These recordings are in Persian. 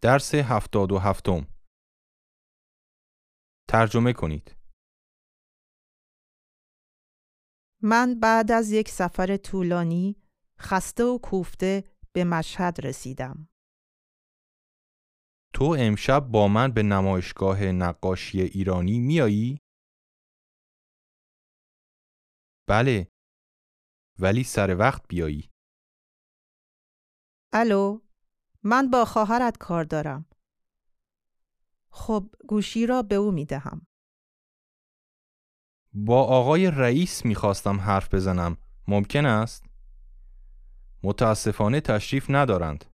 درس 77. ترجمه کنید. من بعد از یک سفر طولانی خسته و کوفته به مشهد رسیدم. تو امشب با من به نمایشگاه نقاشی ایرانی میایی؟ بله، ولی سر وقت بیایی. الو، من با خواهرت کار دارم. خب گوشی را به او می دهم. با آقای رئیس میخواستم حرف بزنم. ممکن است؟ متاسفانه تشریف ندارند.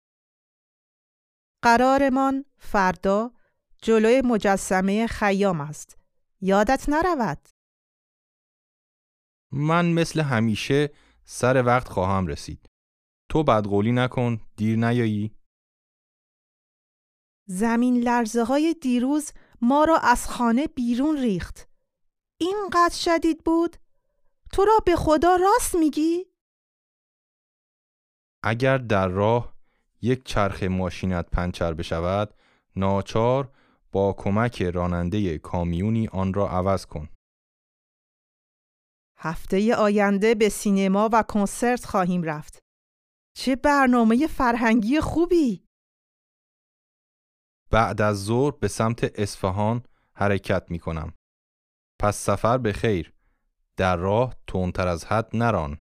قرارمان فردا جلوی مجسمه خیام است. یادت نرود. من مثل همیشه سر وقت خواهم رسید. تو بدقولی نکن دیر نیایی. زمین لرزه های دیروز ما را از خانه بیرون ریخت. اینقدر شدید بود؟ تو را به خدا راست میگی؟ اگر در راه یک چرخ ماشینت پنچر بشود، ناچار با کمک راننده کامیونی آن را عوض کن. هفته آینده به سینما و کنسرت خواهیم رفت. چه برنامه فرهنگی خوبی! بعد از ظهر به سمت اصفهان حرکت می کنم. پس سفر به خیر. در راه تندتر از حد نران.